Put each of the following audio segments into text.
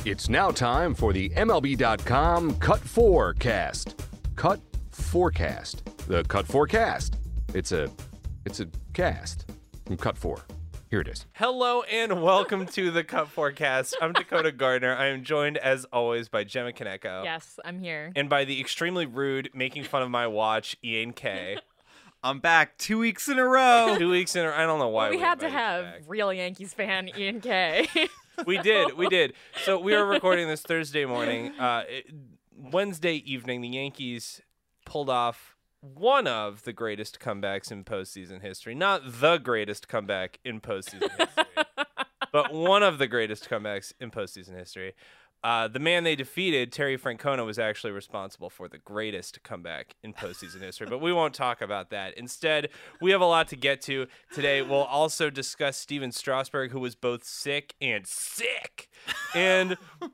It's now time for the MLB.com Cut 4 cast. Cut Forecast. The Cut 4 cast. It's a cast from Cut 4. Here it is. Hello and welcome to the Cut Forecast. I'm Dakota Gardner. I am joined, as always, by Gemma Kaneko. Yes, I'm here. And by the extremely rude, making fun of my watch, Ian K. I'm back 2 weeks in a row. 2 weeks in a row. I don't know why we had to invited you have back. real Yankees fan Ian K. We did. So we are recording this Thursday morning. Wednesday evening, the Yankees pulled off one of the greatest comebacks in postseason history. Not the greatest comeback in postseason history, but one of the greatest comebacks in postseason history. The man they defeated, Terry Francona, was actually responsible for the greatest comeback in postseason history, but we won't talk about that. Instead, we have a lot to get to today. We'll also discuss Steven Strasburg, who was both sick and sick. And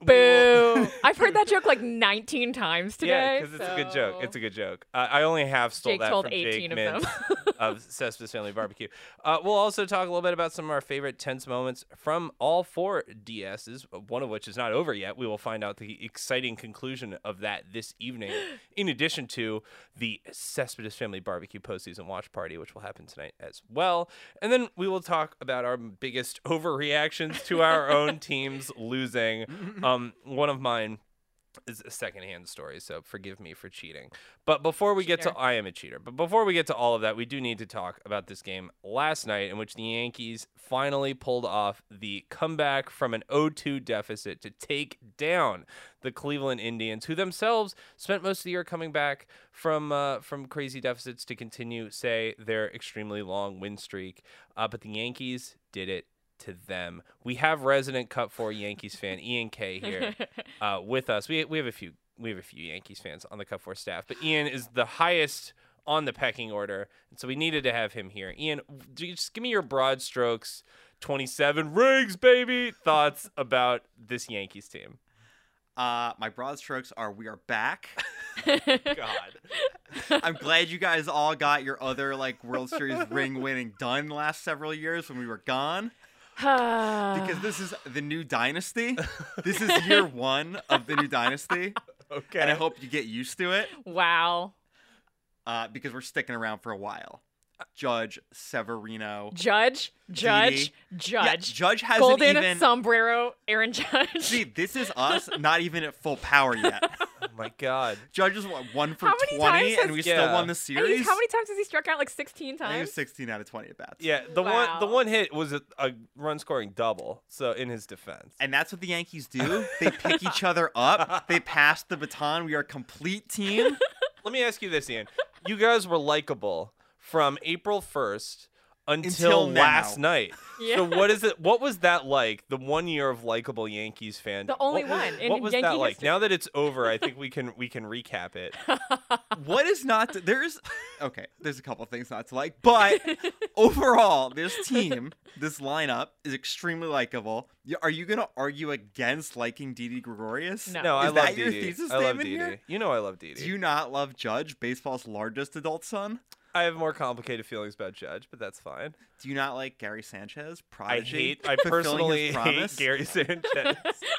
Boo! I've heard that joke like 19 times today. yeah, because it's a good joke. It's a good joke. I only half stole Jake that told from 18 Jake of Mintz them. of Cespedes Family Barbecue. We'll also talk a little bit about some of our favorite tense moments from all four DSs, one of which is not over yet. We will find out the exciting conclusion of that this evening, in addition to the Cespedes Family Barbecue postseason watch party, which will happen tonight as well. And then we will talk about our biggest overreactions to our own teams losing. One of mine is a secondhand story, so forgive me for cheating. But before we get to, I am a cheater. But before we get to all of that, we do need to talk about this game last night in which the Yankees finally pulled off the comeback from an 0-2 deficit to take down the Cleveland Indians, who themselves spent most of the year coming back from crazy deficits to continue, say, their extremely long win streak. But the Yankees did it to them. We have resident Cut 4 Yankees fan Ian K here with us. We have a few Yankees fans on the Cut 4 staff, but Ian is the highest on the pecking order, and so we needed to have him here. Ian, just give me your broad strokes, 27 rings, baby, thoughts about this Yankees team. My broad strokes are we are back. God. I'm glad you guys all got your other World Series ring winning done last several years when we were gone. Because this is the new dynasty. This is year one of the new dynasty. Okay. And I hope you get used to it. Wow. Because we're sticking around for a while. Judge, Severino. Judge. Yeah, Judge hasn't Golden even... sombrero, Aaron Judge. See, this is us not even at full power yet. Oh my God. Judge is 1 for How many 20, times and we still won the series. How many times has he struck out? Like 16 I think it times? was 16 out of 20 at bats. Yeah, the Wow. one hit was a run scoring double. So in his defense, And that's what the Yankees do. They pick each other up. They pass the baton. We are a complete team. let me ask you this, Ian. You guys were likable from April 1st until now. last night. Yeah. So what was that like? The 1 year of likable Yankees fan. The only What was- one in What was Yankee that like? history. Now that it's over, I think we can recap it. What is not to, there's a couple things not to like, but overall this team, this lineup is extremely likable. Are you gonna argue against liking Didi Gregorius? No. No, I Is love that your Didi. thesis I love statement Didi. here? You know I love Didi. Do you not love Judge, baseball's largest adult son? I have more complicated feelings about Judge, but that's fine. Do you not like Gary Sanchez? Prodigy, I fulfilling personally his hate promise? Gary Sanchez.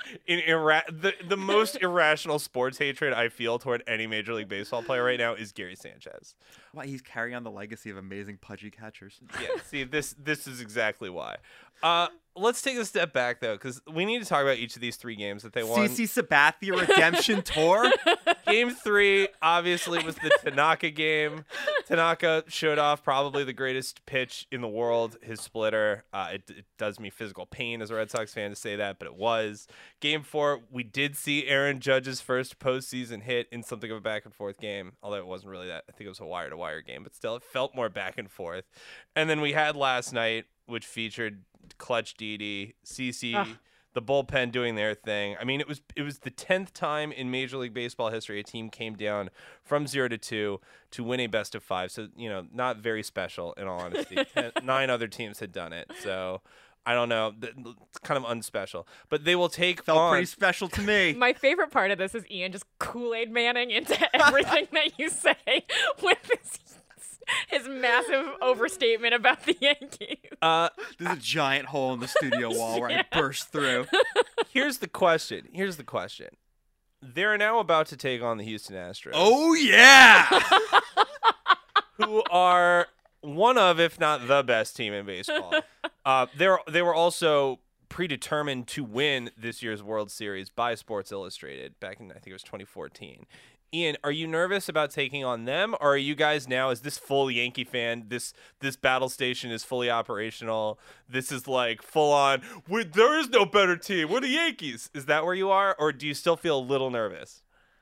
The most irrational sports hatred I feel toward any Major League Baseball player right now is Gary Sanchez. Why, he's carrying on the legacy of amazing pudgy catchers. Yeah, see, this is exactly why. Let's take a step back, though, because we need to talk about each of these three games that they won. CC Sabathia Redemption Tour? Game 3, obviously, was the Tanaka game. Tanaka showed off probably the greatest pitch in the world, his splitter. It does me physical pain as a Red Sox fan to say that, but it was. Game 4, we did see Aaron Judge's first postseason hit in something of a back-and-forth game, although it wasn't really that. I think it was a wire-to-wire game, but still, it felt more back and forth. And then we had last night, which featured Clutch Didi, CC, the bullpen doing their thing. I mean, it was the 10th time in Major League Baseball history a team came down from 0-2 to win a best of 5. So, not very special in all honesty. 9 other teams had done it. So, I don't know. It's kind of unspecial. But they will take Felt pretty special to me. My favorite part of this is Ian just Kool-Aid Manning into everything that you say with his massive overstatement about the Yankees. There's a giant hole in the studio wall where I burst through. Here's the question. They're now about to take on the Houston Astros. Oh yeah. Who are one of, if not the best team in baseball. They were also predetermined to win this year's World Series by Sports Illustrated back in, I think it was 2014. Ian, are you nervous about taking on them, or are you guys now, is this full Yankee fan, this battle station is fully operational, this is like full on, there is no better team, we're the Yankees? Is that where you are, or do you still feel a little nervous?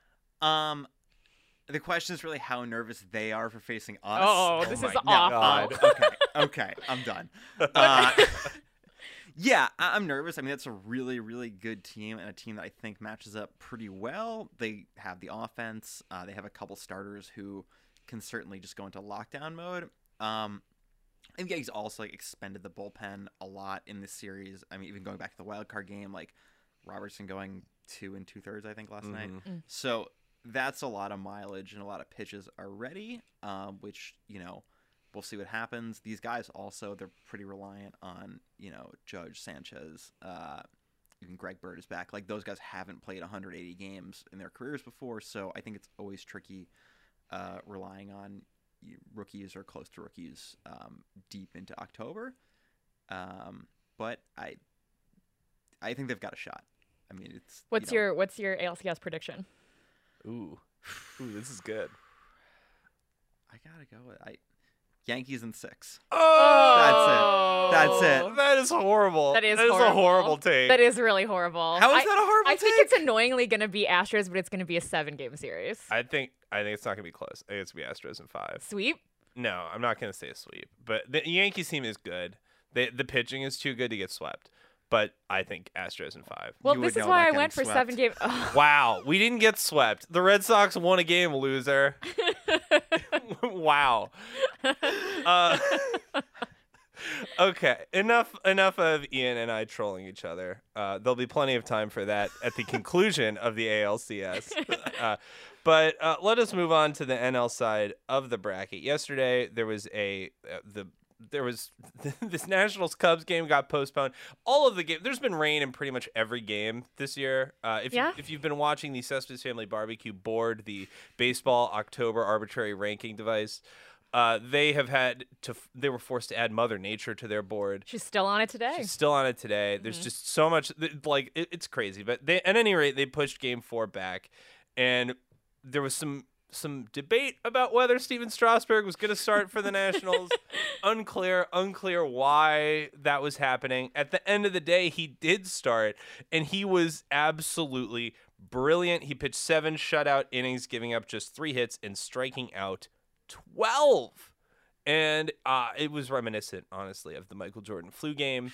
The question is really how nervous they are for facing us. Oh, this is my awful. God. Okay, I'm done. Yeah, I'm nervous. I mean, that's a really, really good team and a team that I think matches up pretty well. They have the offense. They have a couple starters who can certainly just go into lockdown mode. I think he's also expended the bullpen a lot in this series. I mean, even going back to the wild card game, like Robertson going 2 2/3, I think, last night. So that's a lot of mileage and a lot of pitches already, which, we'll see what happens. These guys also, they're pretty reliant on, Judge, Sanchez, even Greg Bird is back. Like, those guys haven't played 180 games in their careers before, so I think it's always tricky relying on rookies or close to rookies deep into October. But I think they've got a shot. I mean, it's What's your ALCS prediction? Ooh, this is good. I gotta go with Yankees in 6. Oh, That's it. That is horrible. That is a horrible take. That is really horrible. How is that a horrible I think take? it's annoyingly going to be Astros, but it's going to be a 7-game series. I think it's not gonna be close. I think it's gonna be Astros in 5. Sweep? No, I'm not gonna say a sweep. But the Yankees team is good. The pitching is too good to get swept. But I think Astros in 5. Well, You this would is know why I about went for getting 7 swept. games. Wow, we didn't get swept. The Red Sox won a game, loser. Wow. Okay, enough of Ian and I trolling each other. There'll be plenty of time for that at the conclusion of the ALCS. But let us move on to the NL side of the bracket. Yesterday, there was this Nationals Cubs game got postponed. All of the game, there's been rain in pretty much every game this year. If you've been watching the Cespedes Family Barbecue board, the baseball October arbitrary ranking device, they were forced to add Mother Nature to their board. She's still on it today. She's still on it today. There's just so much, it's crazy. But at any rate, they pushed Game 4 back, and there was some debate about whether Steven Strasburg was going to start for the Nationals. Unclear why that was happening. At the end of the day, he did start, and he was absolutely brilliant. He pitched 7 shutout innings, giving up just 3 hits and striking out 12. And it was reminiscent, honestly, of the Michael Jordan flu game.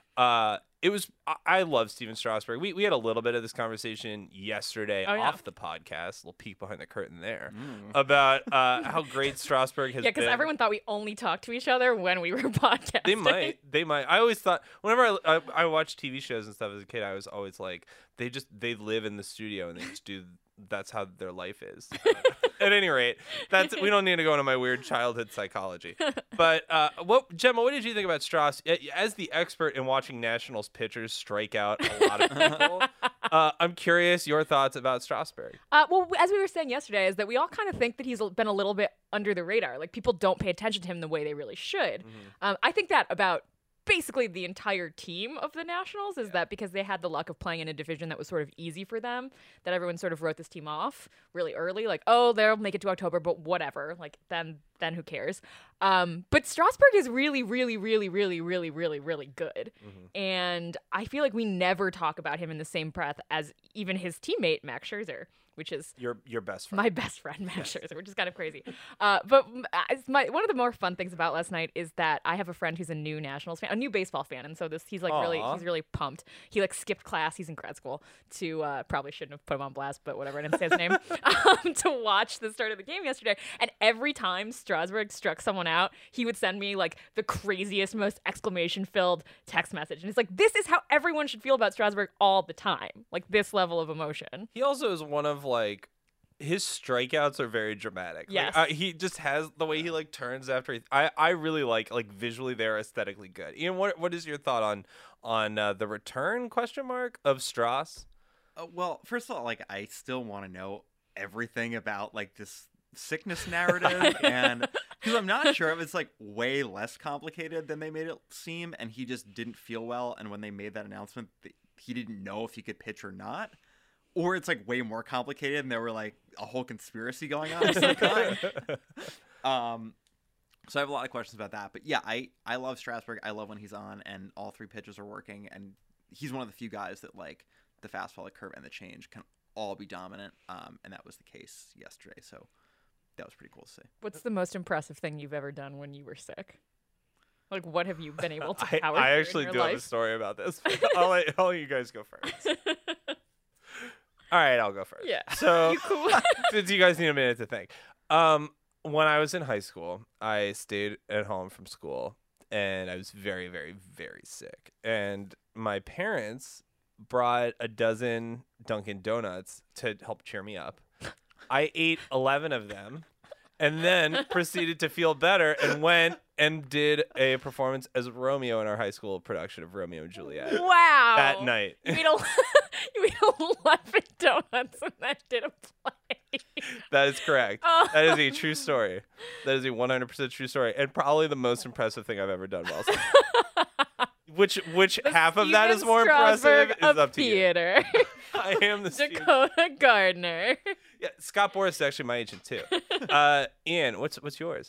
I love Steven Strasburg. We had a little bit of this conversation yesterday off the podcast, a little peek behind the curtain there, about how great Strasburg has been. Yeah, because everyone thought we only talked to each other when we were podcasting. They might. I always thought, whenever I watched TV shows and stuff as a kid, I was always like, they live in the studio and they just do, that's how their life is. At any rate, we don't need to go into my weird childhood psychology. But Gemma, what did you think about Strauss as the expert in watching Nationals pitchers strike out a lot of people? I'm curious your thoughts about Strasburg. Well, as we were saying yesterday, is that we all kind of think that he's been a little bit under the radar. Like, people don't pay attention to him the way they really should. I think that about basically the entire team of the Nationals is that because they had the luck of playing in a division that was sort of easy for them, that everyone sort of wrote this team off really early. Like, oh, they'll make it to October, but whatever. Like, then who cares? But Strasburg is really, really, really, really, really, really, really good. And I feel like we never talk about him in the same breath as even his teammate, Max Scherzer, which is your best friend. My best friend, Max Scherzer, which is kind of crazy. But one of the more fun things about last night is that I have a friend who's a new Nationals fan, a new baseball fan, and so he's really pumped. He skipped class. He's in grad school to probably shouldn't have put him on blast, but whatever. I didn't say his name to watch the start of the game yesterday. And every time Strasburg struck someone out, he would send me the craziest, most exclamation-filled text message, and it's like, this is how everyone should feel about Strasburg all the time, like this level of emotion. He also is one of His strikeouts are very dramatic. Yes. He just has the way he like turns after I really like visually they're aesthetically good. Ian, what is your thought on the return question mark of Strauss? Well, first of all, like I still want to know everything about like this sickness narrative, and because I'm not sure if it's like way less complicated than they made it seem, and he just didn't feel well, and when they made that announcement, he didn't know if he could pitch or not, or it's like way more complicated, and there were like a whole conspiracy going on of some kind. So I have a lot of questions about that, but yeah, I love Strasburg. I love when he's on, and all three pitches are working, and he's one of the few guys that like the fastball, the curve, and the change can all be dominant, and that was the case yesterday. So that was pretty cool to see. What's the most impressive thing you've ever done when you were sick? Like, what have you been able to I power through actually in your do life? have a story about this. I'll let you guys go first. All right, I'll go first. Yeah. So You cool? since you guys need a minute to think, when I was in high school, I stayed at home from school, and I was very, very, very sick. And my parents brought a dozen Dunkin' Donuts to help cheer me up. I ate 11 of them, and then proceeded to feel better and went and did a performance as Romeo in our high school production of Romeo and Juliet Wow. that night. You ate 11 donuts and then did a play. That is correct. Oh. That is a true story. That is a 100% true story, and probably the most impressive thing I've ever done while sick. Which half of that is Steven more impressive Strasberg is of up to you. theater. I am the Steven. Dakota Gardner. Yeah, Scott Boris is actually my agent too. Ian, what's yours?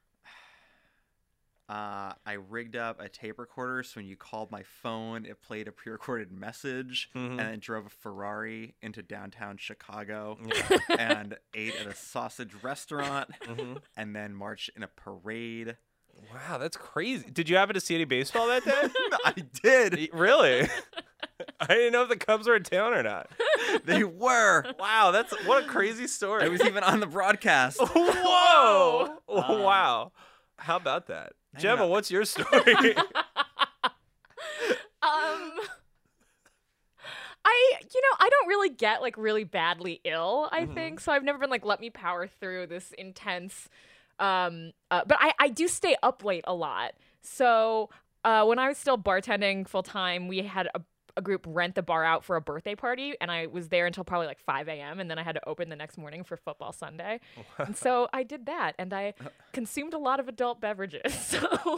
I rigged up a tape recorder, so when you called my phone, it played a pre-recorded message, and then drove a Ferrari into downtown Chicago, and ate at a sausage restaurant, and then marched in a parade. Wow, that's crazy. Did you happen to see any baseball that day? I did. Really? I didn't know if the Cubs were in town or not. They were. Wow, what a crazy story. I was even on the broadcast. Whoa! Wow. How about that? Gemma, what's your story? I don't really get like really badly ill, I think. So I've never been like, let me power through this intense but I do stay up late a lot. So when I was still bartending full time, we had a group rent the bar out for a birthday party, and I was there until probably like 5 a.m. and then I had to open the next morning for football Sunday. And so I did that, and I consumed a lot of adult beverages. So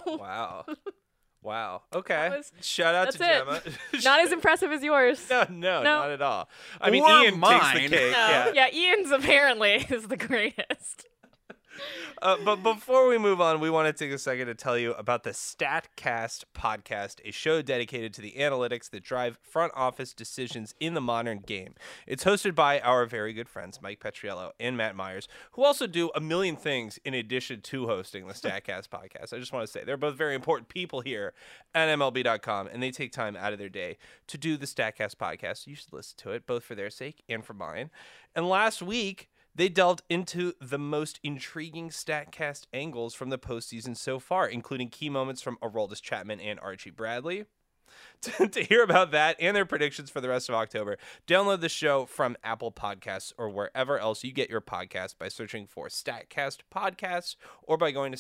Wow. Okay. That was- Shout out to that's Gemma. not as impressive as yours. No, not at all. I mean, Or Ian takes mine. the cake. No. Yeah. Ian's apparently is the greatest. But before we move on, we want to take a second to tell you about the StatCast podcast, a show dedicated to the analytics that drive front office decisions in the modern game. It's hosted by our very good friends, Mike Petriello and Matt Myers, who also do a million things in addition to hosting the StatCast podcast. I just want to say they're both very important people here at MLB.com, and they take time out of their day to do the StatCast podcast. You should listen to it, both for their sake and for mine. And last week, they delved into the most intriguing StatCast angles from the postseason so far, including key moments from Aroldis Chapman and Archie Bradley. To hear about that and their predictions for the rest of October, download the show from Apple Podcasts or wherever else you get your podcasts by searching for StatCast Podcasts or by going to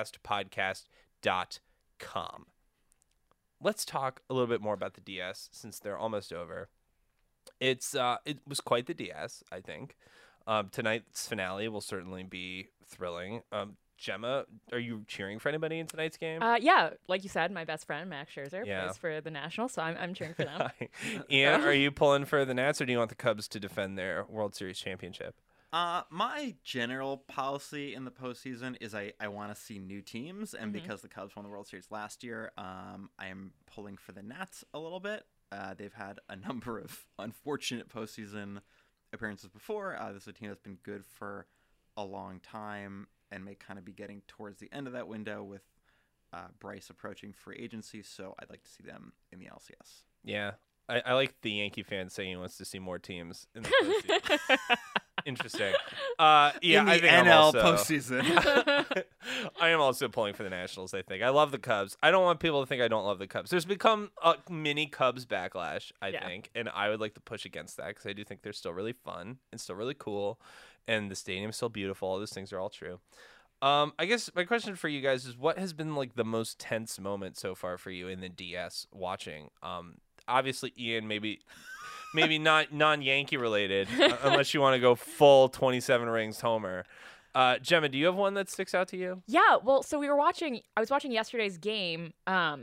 statcastpodcast.com. Let's talk a little bit more about the DS since they're almost over. It was quite the DS, I think. Tonight's finale will certainly be thrilling. Gemma, are you cheering for anybody in tonight's game? Yeah, like you said, my best friend Max Scherzer Yeah. plays for the Nationals, so I'm cheering for them. Ian, are you pulling for the Nats, or do you want the Cubs to defend their World Series championship? My general policy in the postseason is I want to see new teams, and because the Cubs won the World Series last year, I am pulling for the Nats a little bit. They've had a number of unfortunate postseason appearances before. This is a team that's been good for a long time and may kind of be getting towards the end of that window with Bryce approaching free agency, so I'd like to see them in the LCS. Yeah, I like the Yankee fan saying he wants to see more teams in the postseason. Interesting. Yeah, in the I think NL I'm also, postseason. I am also pulling for the Nationals, I think. I love the Cubs. I don't want people to think I don't love the Cubs. There's become a mini Cubs backlash, I think, and I would like to push against that because I do think they're still really fun and still really cool. and the stadium's still beautiful. All those things are all true. I guess my question for you guys is, what has been like the most tense moment so far for you in the DS watching? Obviously, Ian, maybe not non-Yankee related, unless you want to go full 27 rings homer. Gemma, do you have one that sticks out to you? Yeah, well, so I was watching yesterday's game,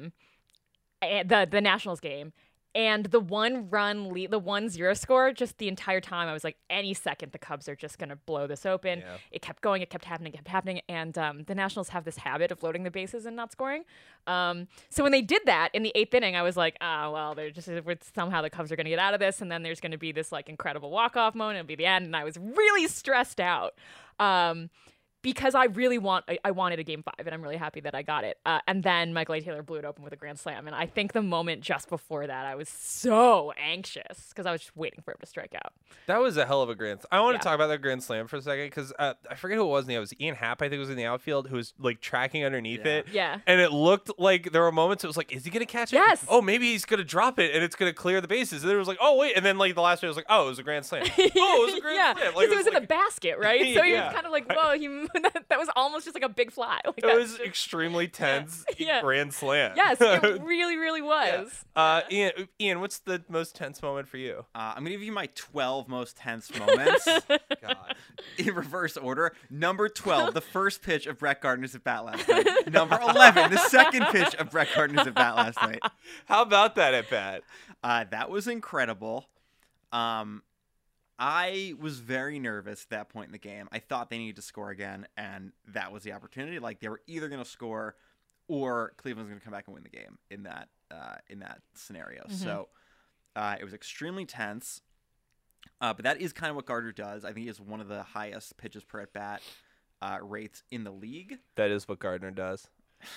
the Nationals game, and the 1-run lead, the 1-0 score, just the entire time I was like, any second the Cubs are just going to blow this open. Yeah. It kept going, it kept happening, and the Nationals have this habit of loading the bases and not scoring. So when they did that in the 8th inning, I was like, well, somehow the Cubs are going to get out of this, and then there's going to be this like incredible walk-off moment, it'll be the end, and I was really stressed out. Because I wanted a Game 5, and I'm really happy that I got it. And then Michael A. Taylor blew it open with a grand slam. And I think the moment just before that, I was so anxious because I was just waiting for him to strike out. That was a hell of a grand slam. I want Yeah. to talk about that grand slam for a second because I forget who it was. It was Ian Happ, I think, was in the outfield, who was like tracking underneath Yeah. it. Yeah. And it looked like there were moments it was like, is he going to catch it? Yes. Oh, maybe he's going to drop it and it's going to clear the bases. And then it was like, oh, wait. And then like the last one was like, oh, it was a grand slam. Oh, it was a grand yeah, slam. because Like, it was in the basket, right? So Yeah. you're kind of like, whoa, that was almost just like a big fly. Like, It that's was just- extremely tense Yeah. grand slam. Yes, it really, really was. Ian, what's the most tense moment for you? I'm gonna give you my 12 most tense moments God. in reverse order. Number 12, the first pitch of Brett Gardner's at bat last night. Number 11, the second pitch of Brett Gardner's at bat last night. How about that at bat? That was incredible. I was very nervous at that point in the game. I thought they needed to score again, and that was the opportunity. Like, they were either going to score or Cleveland's going to come back and win the game in that scenario. Mm-hmm. So it was extremely tense. But that is kind of what Gardner does. I think he has one of the highest pitches per at bat rates in the league. That is what Gardner does.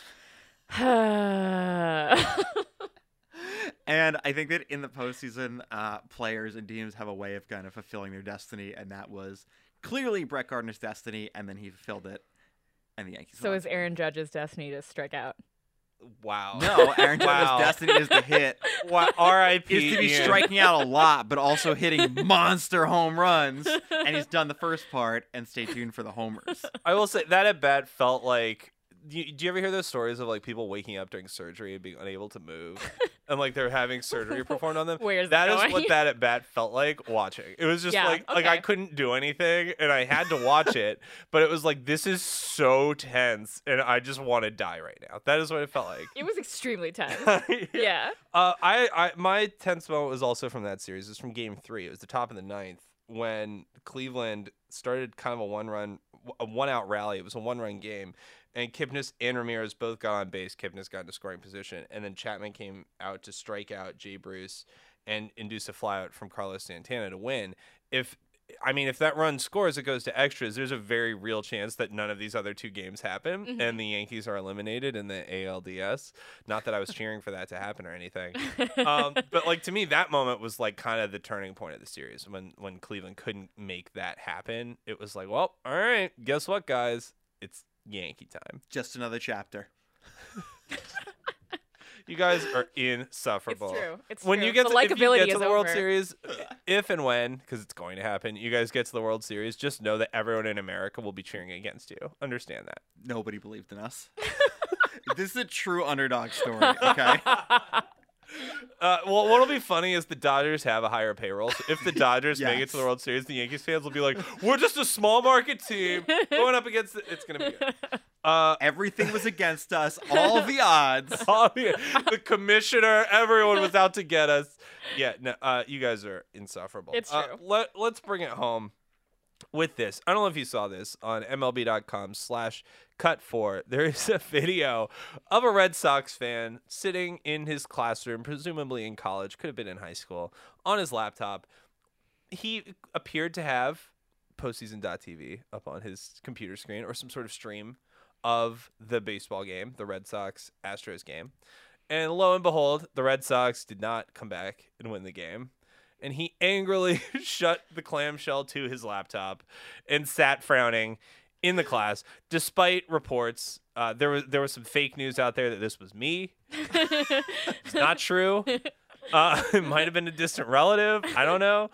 And I think that in the postseason, players and teams have a way of kind of fulfilling their destiny, and that was clearly Brett Gardner's destiny, and then he fulfilled it, and the Yankees So won. is Aaron Judge's destiny to strike out? Wow. No, Aaron Judge's Wow. destiny is to hit, Wow. R.I.P. is to be Ian. striking out a lot, but also hitting monster home runs, and he's done the first part, and stay tuned for the homers. I will say that at bat felt like. Do you ever hear those stories of like people waking up during surgery and being unable to move, and like they're having surgery performed on them? Where's That it is going? what that at bat felt like watching. It was just Yeah, like I okay. couldn't do anything and I had to watch it, but it was like this is so tense and I just want to die right now. That is what it felt like. It was extremely tense. Yeah. Yeah. My tense moment was also from that series. It was from Game 3. It was the top of the 9th when Cleveland started kind of a one-out rally. It was a one-run game, and Kipnis and Ramirez both got on base. Kipnis got into scoring position, and then Chapman came out to strike out Jay Bruce and induce a flyout from Carlos Santana to win. If that run scores, it goes to extras. There's a very real chance that none of these other two games happen, Mm-hmm. and the Yankees are eliminated in the ALDS. Not that I was cheering for that to happen or anything, but like to me, that moment was like kind of the turning point of the series when Cleveland couldn't make that happen. It was like, well, all right, guess what, guys? It's Yankee time. Just another chapter. You guys are insufferable. It's true. It's When true. you get The to, if you likability get to is the World over. Series, if and when, because it's going to happen, you guys get to the World Series, just know that everyone in America will be cheering against you. Understand that. Nobody believed in us. This is a true underdog story, okay? Well, what'll be funny is the Dodgers have a higher payroll. So if the Dodgers make it Yes. to the World Series, the Yankees fans will be like, "We're just a small market team going up against it. It's gonna be good." Everything was against us, all the odds. The commissioner, everyone was out to get us. Yeah, no, you guys are insufferable. It's true. Let's bring it home with this. I don't know if you saw this on MLB.com/cut4. There is a video of a Red Sox fan sitting in his classroom, presumably in college, could have been in high school, on his laptop. He appeared to have postseason.tv up on his computer screen or some sort of stream of the baseball game, the Red Sox-Astros game. And lo and behold, the Red Sox did not come back and win the game. And he angrily shut the clamshell to his laptop and sat frowning in the class, despite reports. There was some fake news out there that this was me. It's not true. It might have been a distant relative. I don't know.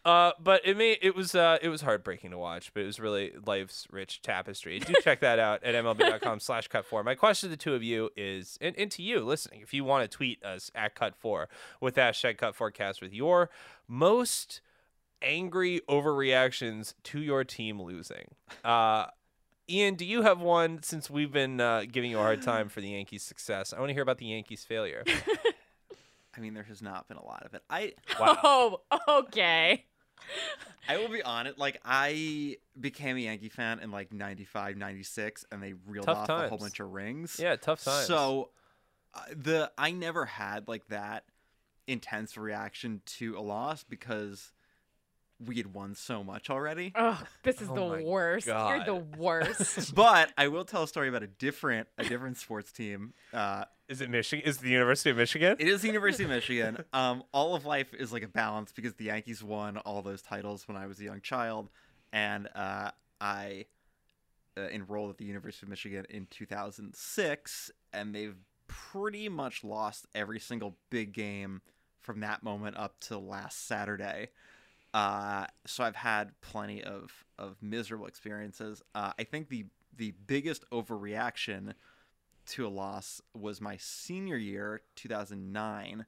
But it was heartbreaking to watch, but it was really life's rich tapestry. Do check that out at MLB.com/cut4. My question to the two of you is, and to you listening, if you want to tweet us at cut4 with hashtag cut4cast with your most angry overreactions to your team losing. Ian, do you have one, since we've been giving you a hard time for the Yankees' success? I want to hear about the Yankees' failure. I mean, there has not been a lot of it. Wow. Oh, okay. I will be honest. Like, I became a Yankee fan in like 95, 96, and they reeled Tough off a times. whole bunch of rings. Yeah, tough times. So, I never had like that intense reaction to a loss because we had won so much already. Oh, this is Oh the my worst. God. You're the worst. But I will tell a story about a different sports team. Is it Michigan? Is it the University of Michigan? It is the University of Michigan. All of life is like a balance because the Yankees won all those titles when I was a young child, and I enrolled at the University of Michigan in 2006, and they've pretty much lost every single big game from that moment up to last Saturday. So I've had plenty of miserable experiences. I think the biggest overreaction to a loss was my senior year, 2009.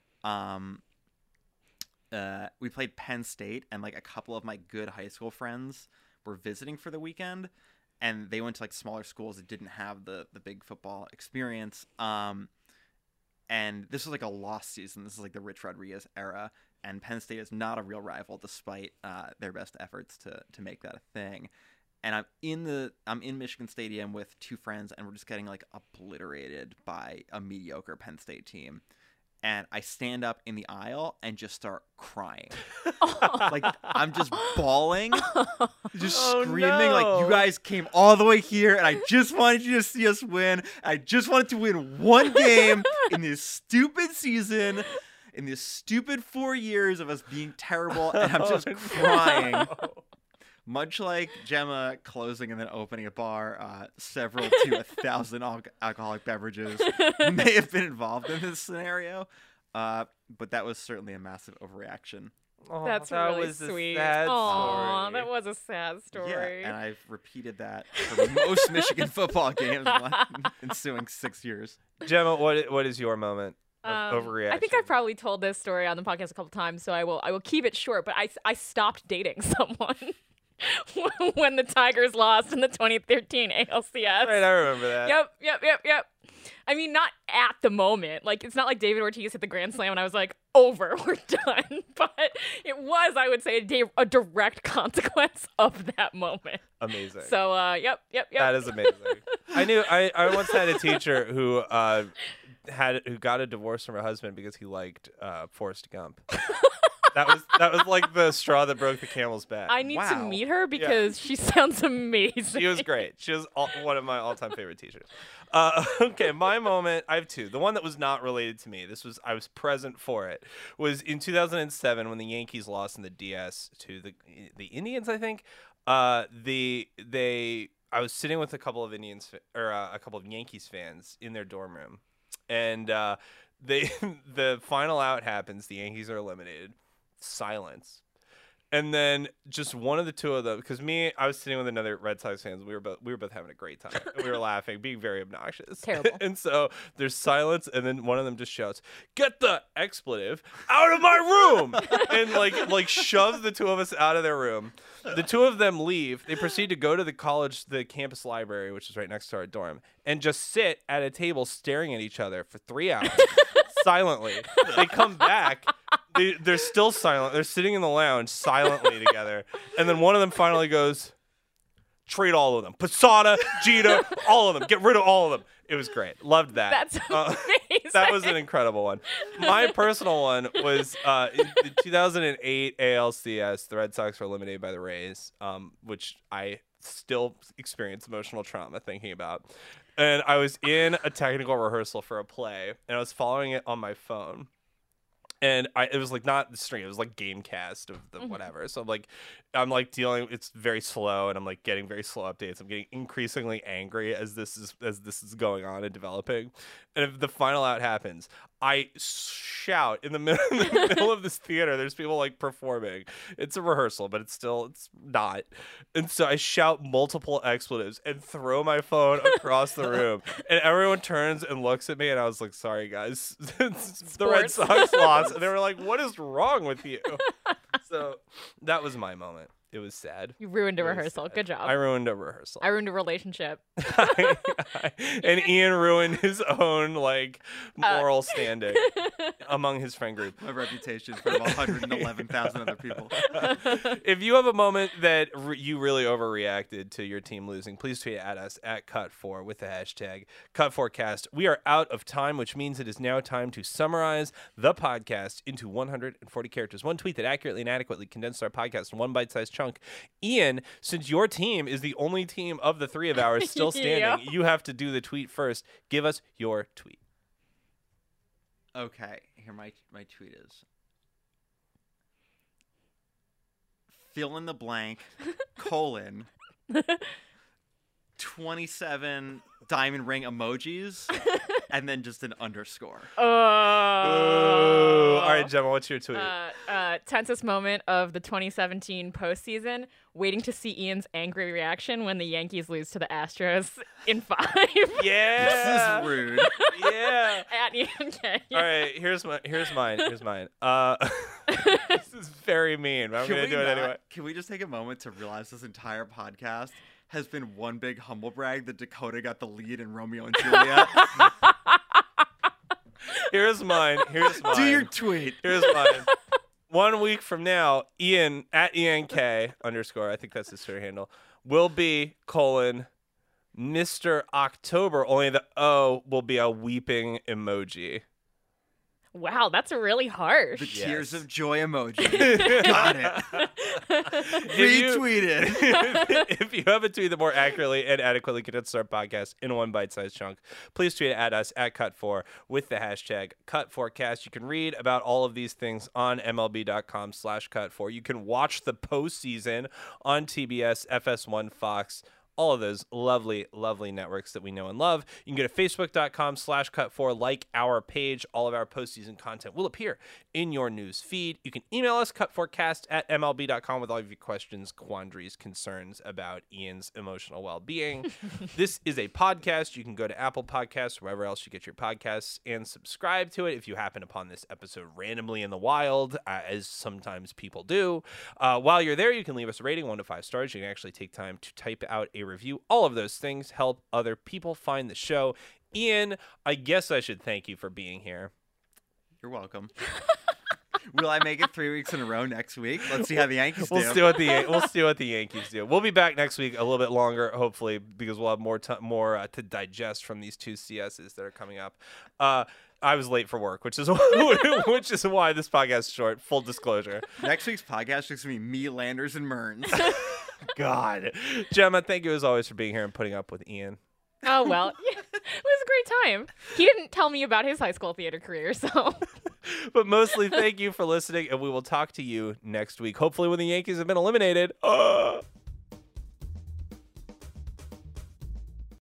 We played Penn State, and like a couple of my good high school friends were visiting for the weekend, and they went to like smaller schools that didn't have the big football experience. And this was like a lost season. This is like the Rich Rodriguez era, and Penn State is not a real rival despite their best efforts to make that a thing. And I'm in Michigan Stadium with two friends, and we're just getting like obliterated by a mediocre Penn State team. And I stand up in the aisle and just start crying. Like, I'm just bawling, just screaming, like, you guys came all the way here, and I just wanted you to see us win. I just wanted to win one game in this stupid season, in this stupid 4 years of us being terrible, and I'm just crying. Much like Gemma closing and then opening a bar, several to 1,000 alcoholic beverages may have been involved in this scenario, but that was certainly a massive overreaction. Oh, That's that really was sweet. A sad Aw, story. that was a sad story. Yeah, and I've repeated that for most Michigan football games in the ensuing 6 years. Gemma, what is your moment of overreaction? I think I've probably told this story on the podcast a couple times, so I will keep it short. But I stopped dating someone when the Tigers lost in the 2013 ALCS. Right, I remember that. Yep. I mean, not at the moment. Like, it's not like David Ortiz hit the grand slam and I was like, over, we're done. But it was, I would say, a direct consequence of that moment. Amazing. So, yep. That is amazing. I once had a teacher who got a divorce from her husband because he liked Forrest Gump. That was like the straw that broke the camel's back. I need to Wow. meet her because she sounds amazing. She was great. She was one of my all-time favorite teachers. Okay, my moment. I have two. The one that was not related to me. I was present for it. Was in 2007 when the Yankees lost in the DS to the Indians. I think. I was sitting with a couple of a couple of Yankees fans in their dorm room, and the final out happens. The Yankees are eliminated. Silence. And then just one of the two of them, because I was sitting with another Red Sox fans. We were both having a great time. We were laughing, being very obnoxious. Terrible. And so there's silence, and then one of them just shouts, "Get the expletive out of my room!" and like shoves the two of us out of their room. The two of them leave. They proceed to go to the campus library, which is right next to our dorm, and just sit at a table staring at each other for 3 hours. Silently. They come back. They're still silent. They're sitting in the lounge silently together. And then one of them finally goes, "Trade all of them. Posada, Jeter, all of them. Get rid of all of them." It was great. Loved that. That's amazing. That was an incredible one. My personal one was in the 2008 ALCS. The Red Sox were eliminated by the Rays, which I still experience emotional trauma thinking about. And I was in a technical rehearsal for a play, and I was following it on my phone. And it was like not the stream, it was like Gamecast of the whatever. So I'm dealing, it's very slow, and I'm like getting very slow updates. I'm getting increasingly angry as this is going on and developing. And if the final out happens, I shout in the middle of this theater. There's people like performing. It's a rehearsal, but it's not. And so I shout multiple expletives and throw my phone across the room. And everyone turns and looks at me. And I was like, sorry, guys. The Red Sox lost. And they were like, what is wrong with you? So that was my moment. It was sad. You ruined a rehearsal. Good job. I ruined a rehearsal. I ruined a relationship. And Ian ruined his own like moral standing among his friend group. My reputation for 111,000 other people. If you have a moment that you really overreacted to your team losing, please tweet at us at Cut4 with the hashtag Cut4Cast. We are out of time, which means it is now time to summarize the podcast into 140 characters. One tweet that accurately and adequately condensed our podcast in one bite-sized chunk. Ian, since your team is the only team of the three of ours still standing, you have to do the tweet first. Give us your tweet. Okay, here my tweet is. Fill in the blank, : 27 diamond ring emojis, and then just an underscore. All right, Gemma, what's your tweet? Tensest moment of the 2017 postseason, waiting to see Ian's angry reaction when the Yankees lose to the Astros in 5. Yeah. This is rude. Yeah. At Ian K. All right, here's mine. This is very mean, but I'm going to do it anyway. Can we just take a moment to realize this entire podcast has been one big humble brag that Dakota got the lead in Romeo and Juliet? Here's mine. Do your tweet. Here's mine. 1 week from now, Ian at ENK_ I think that's his Twitter handle, will be : Mr. October. Only the O will be a weeping emoji. Wow, that's really harsh. The tears of joy emoji. Got it. Retweeted. If you have a tweet that more accurately and adequately condensed our podcast in one bite-sized chunk, please tweet at us at Cut4 with the hashtag Cut4Cast. You can read about all of these things on MLB.com/Cut4. You can watch the postseason on TBS, FS1, Fox, all of those lovely, lovely networks that we know and love. You can go to Facebook.com/Cut4, like our page. All of our postseason content will appear in your news feed. You can email us, Cut4Cast@MLB.com, with all of your questions, quandaries, concerns about Ian's emotional well-being. This is a podcast. You can go to Apple Podcasts, wherever else you get your podcasts, and subscribe to it if you happen upon this episode randomly in the wild, as sometimes people do. While you're there, you can leave us a rating, 1 to 5 stars. You can actually take time to type out a review. All of those things help other people find the show. Ian, I guess I should thank you for being here. You're welcome. Will I make it 3 weeks in a row next week? Let's see how the Yankees do. We'll see what the Yankees do. We'll be back next week a little bit longer, hopefully, because we'll have more to digest from these 2 CSs that are coming up. I was late for work, which is why this podcast is short. Full disclosure. Next week's podcast is going to be me, Landers, and Mearns. God. Gemma, thank you as always for being here and putting up with Ian. Oh, well, it was a great time. He didn't tell me about his high school theater career, so. But mostly, thank you for listening, and we will talk to you next week, hopefully when the Yankees have been eliminated.